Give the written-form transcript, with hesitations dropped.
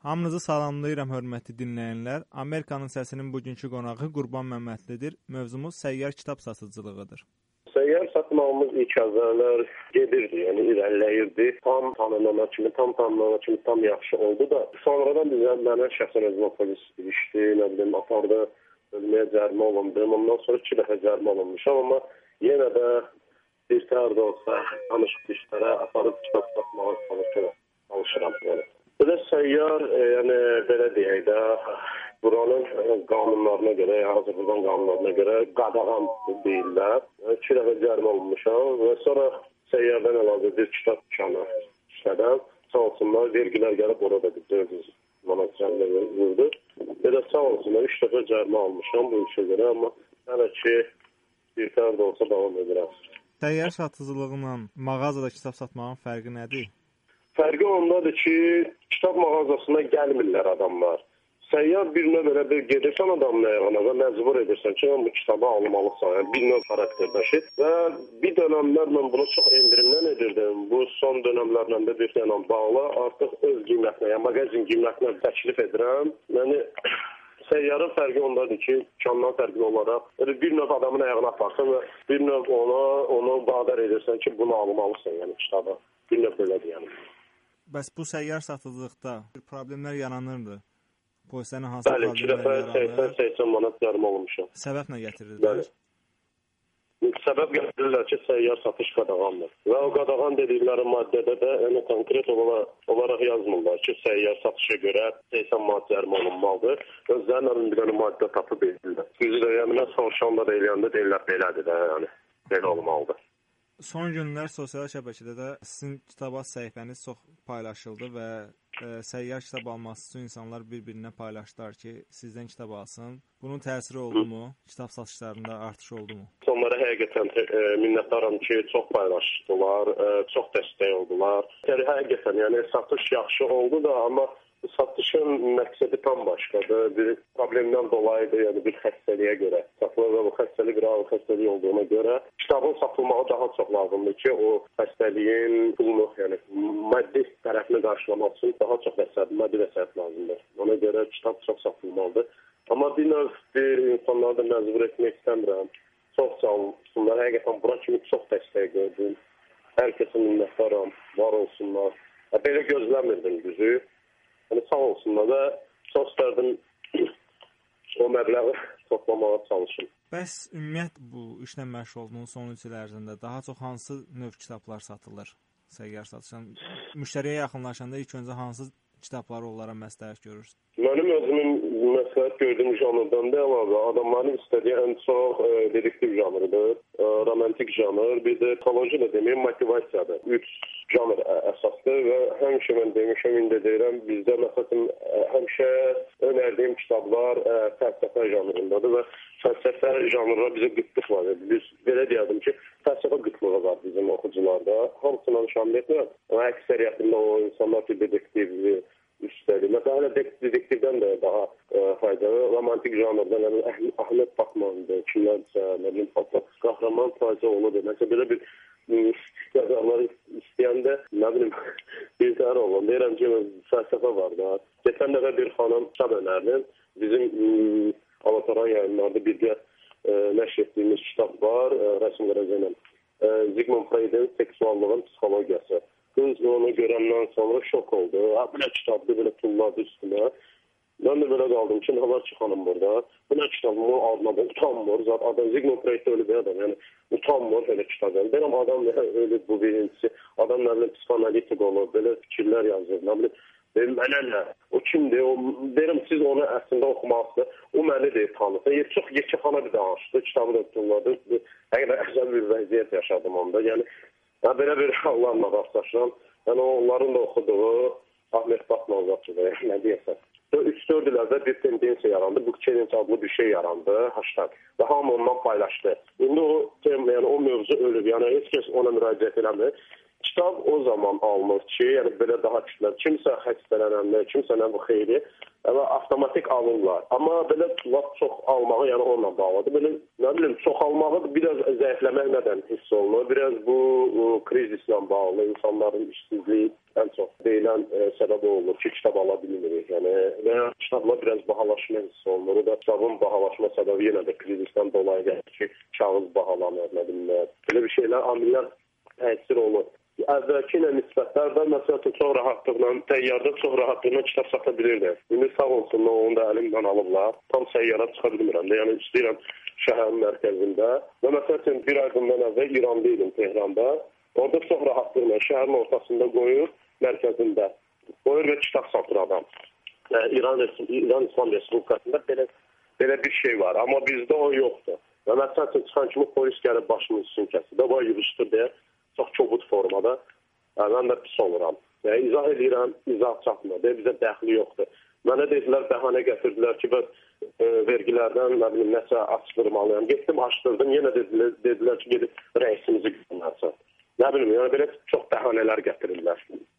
Hamınızı salamlayıram, hörmətli dinləyənlər. Amerikanın səsinin bugünkü qonağı Qurban Məmmədlidir. Mövzumuz səyyar kitab satıcılığıdır. Səyyar satmağımız ilk əvvəllər gedirdi, yəni irəliləyirdi. Tam tanınana kimi tam yaxşı oldu da. Sonradan mənə şəxsən özümə polis ilişdi, nə bilim, apardı, ölməyə cərimə olundu. Ondan sonra 2 dəfə cərimə olunmuşam, amma yenə də bir təhər də olsa tanışıq işlərə aparıb kitab satmağa çalışıram. Yəni. Belə səyyar, yəni belə deyək də, buranın qanunlarına görə, Azərbaycan qanunlarına görə qadağan deyirlər. 2 dəfə cərimə olunmuşam və sonra səyyardan əlavə bir kitab dükanı işlədən. Sağ olsunlar, vergilər gəlib orada 400 manat cərimə vurdu. Belə sağ olsunlar, 3 dəfə cərimə almışam bu işə görə, amma hələ ki bir təhər də olsa davam edirəm. Səyyar satıcılığıyla mağazada kitab satmağın fərqi nədir? Fərqi ondadır ki, kitab mağazasına gəlmirlər adamlar. Səyyar bir növ belə bir gedirsən adamın ayağına və məcbur edirsən ki, bu kitabı almalısan. Yəni, bir növ xarakterdaşı. Və bir dönəmlər mən bunu çox endirimdən edirdim. Bu son dönəmlərlə də bir dənə bağlı artıq öz qiymətinə, yəni mağazin qiymətinə təklif edirəm. Yəni, səyyarın fərqi ondadır ki, dükandan fərqli olaraq bir növ adamın ayağına aparsın və bir növ onu vadar edirsən ki, bunu almalısan, yəni kitabı. Bir növ belədir, yəni. Bəs bu səyyar satıcılıqda problemlər yaranırdı? Polislərin hansı problemlər yaranır? Bəli, 2 dəfə 80 manat cərimə olmuşam. Səbəb nə gətirirlər? Səbəb gətirirlər ki, səyyar satış qadağandır. Və o qadağan dedikləri maddədə də yəni, konkret olaraq yazmırlar ki, səyyar satışa görə 80 manat cərimə olunmalıdır. Özlərinin bir dənə maddə tapıb edirlər. Bizi də yəni, mən soruşanda da eləyəndə deyirlər belədir də, yəni belə olmalıdır. Son günlər sosial şəbəkədə də sizin kitaba səhifəniz çox paylaşıldı və səyyar kitab alması üçün insanlar bir-birinə paylaşdılar ki, sizdən kitab alsın. Bunun təsiri oldu mu? Kitab satışlarında artış oldu mu? Onlara həqiqətən minnətdaram ki, çox paylaşdılar, çox dəstək oldular. Yəni, həqiqətən, yəni satış yaxşı oldu da, amma satışın məqsədi tam başqadır. Bir problemdən dolayıdır, yəni bir xəstəliyə görə satılır və bu xəstəlik real xəstəlik olduğuna görə kitabın satılmağı daha çox lazımdır ki, o xəstəliyin pulunu, yəni maddi tərəfini qarşılamaq üçün daha çox maddi vəsait lazımdır. Ona görə kitab çox satılmalıdır. Amma bir növ insanları da məcbur etmək istəmirəm. Çox sağ olsunlar. Həqiqətən bura kimi çox dəstək gördüm. Hər kəsə minnətdaram, var olsunlar. Belə gözləmirdim düzü. Yəni, sağ olsunlar və çox istərdim o məbləği toplamağa çalışım. Bəs ümumiyyət bu işlə məşğul olduğunuz son 3 il ərzində daha çox hansı növ kitablar satılır səyyar satışdan? Müştəriyə yaxınlaşanda ilk öncə hansı kitabları onlara məsləhət görürsünüz? Mənim özümün məsləhət gördüyüm janrdan da əlavə adamların istədiyi ən çox dedektiv janrıdır, romantik janr, bir də psixoloji da deməyim, motivasiyadır. 3 janr əsasdır və həmişə mən demişəm, indi deyirəm, bizdə məsələn həmişə önərdiyim kitablar fəlsəfə janrındadır və fəlsəfə janrına bizə qıtlıq var. Biz belə deyərdim ki, fəlsəfə qıtlığı var bizim oxucularda. Hamısından şamil etmirəm. Əksəriyyətində o insanlar ki, dedektivli üstədir. Məsələn, dedektivdən də daha faydalı. Romantik janrdan, yəni Ahmet Bakman'dır, kimlərsə, nə bilim, qəhrəman faciə olur. Məsələn, belə bir yazarları istəyəndə, nə bilim, bir təhər olun. Deyirəm ki, fəlsəfə var da. Geçən dəfə bir xanım kitab önərdim. Bizim Alataran yayınlarda birgə nəşr etdiyimiz kitab var, rəsm qərəcəylə. Sigmund Freud'in seksuallığın psixologiyası. Kız onu görəndən sonra şok oldu. Bu nə kitabdır, belə tulladı üstünə. Mən də belə qaldım ki, nə var ki, xanım burada. Bu nə kitabımı adına utanmır. Zaten Sigmund Freud öyle bir adam. Yəni, utanmır elə kitab. Deyirəm, adam öyle bu birincisi. Adam nə bilim, psixoanalitik olur, belə fikirlər yazır. Nə bilim, mənə nə? O kimdir? Deyirəm, siz onu əslində oxumaqsınız. O məni deyir, tanısın. Çox yekəxana bir danışdı. Kitabı da tulladı. Həqiqətən əzəl bir vəziyyət yaşadım onda. Yəni, belə bir hallarla rastlaşıram. Yəni, onların da oxuduğu Ahmet Bakman zatçıdır, nə deyəsən. 3-4 il əvvəl bir tendensiya yarandı. Bu challenge adlı bir şey yarandı, hashtag. Və hamı ondan paylaşdı. İndi o mövzu ölüb. Yəni, heç kəs ona müraciət eləmir. Kitab o zaman alınır ki, yəni belə daha kütlər, kimsə xəstələnəndə, kimsə nə bu xeyri, avtomatik alırlar. Amma belə çox almağı, yəni onunla bağlıdır. Belə, nə bilim, çox almağı biraz zəifləmək nədən hiss olunur. Biraz bu krizislə bağlı, insanların işsizliyi ən çox deyilən səbəb olur ki, kitab ala bilmirik. Yəni və kitabla biraz bahalaşma hissi olunur. O da kitabın bahalaşma səbəbi yenə də krizisdən dolayı gəlir ki, kağız bahalanır, nə bilim, belə bir şeylər, amillər təsir olur. Əvvəlki ilə nisbətlərdə məsələn çox rahatlıqla, təyyarda çox rahatlıqla kitab sata bilirlər. İndi sağ olsun, onu da əlimdən alıblar. Tam səyyara çıxa bilmirəm də. Yəni istəyirəm şəhərin mərkəzində. Və məsələn bir ay bundan əvvəl İranda idim, Tehranda. Orada çox rahatlıqla şəhərin ortasında qoyur, mərkəzində qoyur və kitab satır adam. İran İslam Respublikasında belə bir şey var. Amma bizdə o yoxdur. Və məsələn çıxan kimi polis gəlib başımın üstünü kəsir. Və bu yürüstür deyə çox kobud formada. Mən də pis oluram. İzah edirəm, izah çatmır. Bizə dəxli yoxdur. Mənə dedilər, bəhanə gətirdilər ki, vergilərdən nəsə açdırmalıyam. Getdim, açdırdım. Yenə dedilər ki, gedib rəisimizi göndərsən. Nə bilim, yəni belə çox bəhanələr gətirirlər.